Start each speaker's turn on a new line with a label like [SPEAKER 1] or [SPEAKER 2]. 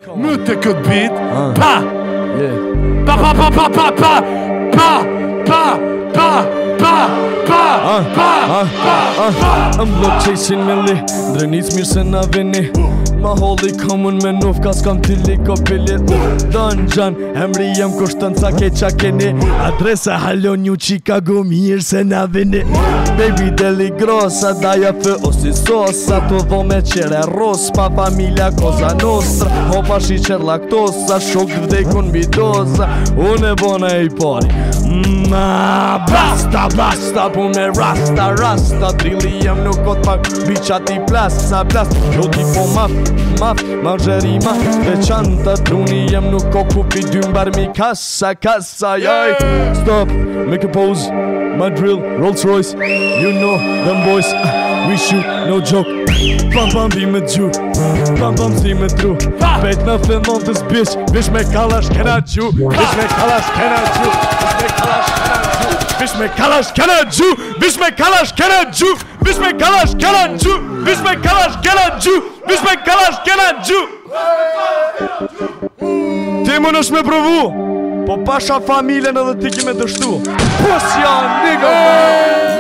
[SPEAKER 1] Më të këtë bit Pa Pa pa pa pa pa pa Pa Pa Pa Pa Pa Pa
[SPEAKER 2] I'm block chasing me li Drenis mirë se na vini Ma holli komun me nuf ka s'kam tili ko pili Don Gjan, emri jem kushton ca keqa keni Adresa Halo New Chicago mirë se na vini Baby deli grossa, daja fë osi sosa Tu dho me qere ros, pa familja koza nostra Hopa shiqer laktosa, shok vdekun bidosa Unë e bona e i pari Basta, basta, pu me rasta, rasta Drilli jem nuk kot pak, biqa ti plasa, plasa Jo ti po maf, margerima Veçanta, druni jem nuk ko kupi dymbar mi kassa, kassa, jaj Stop, make a pose, my drill, Rolls Royce You know them boys, we shoot, no joke Pam pam vi me gju, pam pam si me tru Pejt në fillon të zbish, vish me kalash kena gju Vish me kalash kena gju, vish me kalash kena gju Vish me kalash kena gju, vish me kalash kena gju Vish me kalash kena gju, vish me kalash kena gju Ti më nësh me provu Po pasha familjen edhe ti ki me dështu Pusja, nigga